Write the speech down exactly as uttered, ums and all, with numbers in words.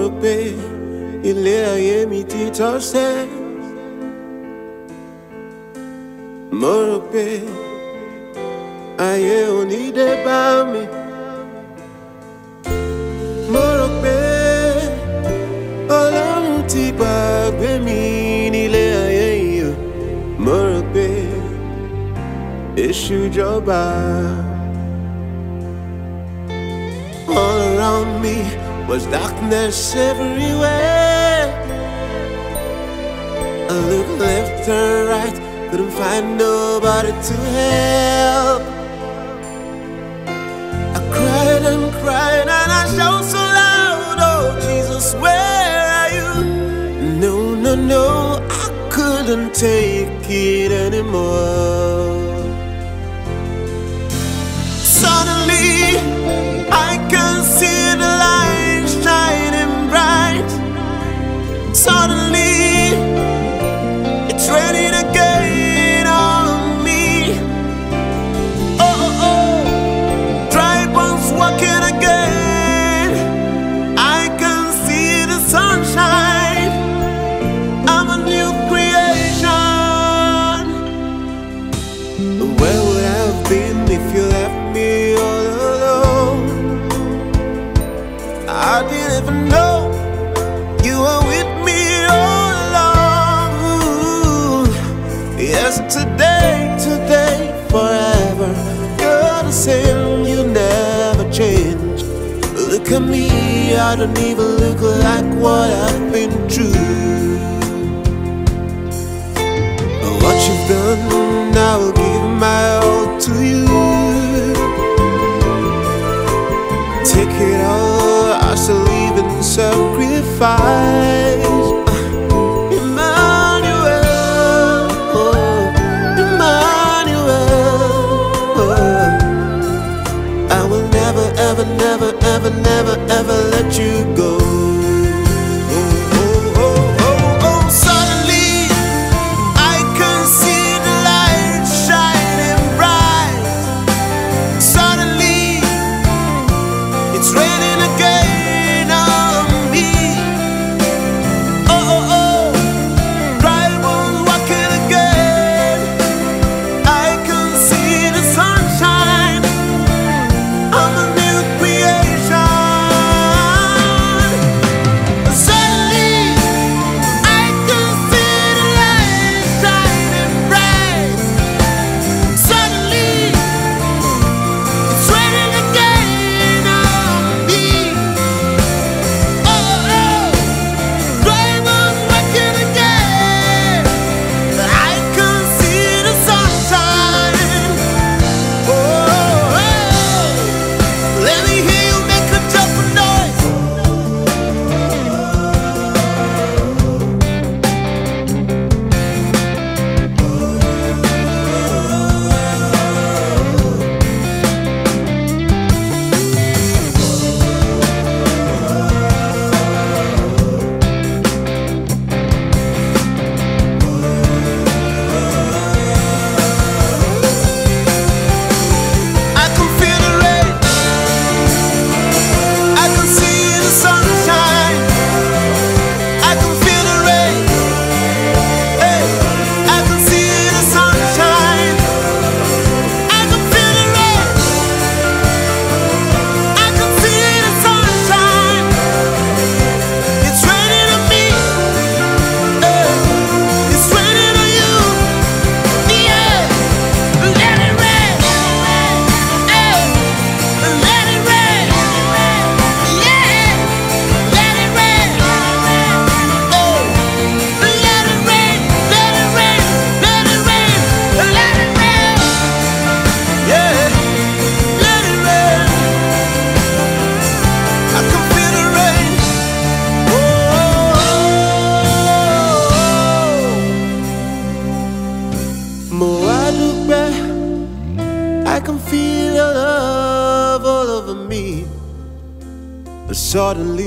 rò pé ilé ayé mi ti tọ́sẹ̀. Mo rò pé ayé ò ní dé bá mi. Mo rò pé Ọlọ́run ti gbàgbé mi nílé ayé yìí o. Mo rò pé èṣù jọba. All around me was darkness everywhere. I looked left and right, couldn't find nobody to help. I cried and cried and I shouted so loud, oh Jesus, where are you? No, no, no, I couldn't take it anymore. Suddenly I can see the light shining bright. Suddenly it's raining again on me. Oh, oh, oh, dry bones walking again. I can see the sunshine. I'm a new creation. Where would I have been if you left me all alone? I didn't even know you were with me all along. Ooh, yesterday, today, forever, you're the same, you never change. Look at me, I don't even look like what I've been through. What you've done, I will give my all to you. Take it all, I shall leave in sacrifice. Emmanuel, oh, Emmanuel, oh. I will never, ever, never, ever, never, ever let you go. I can feel your love all over me. But suddenly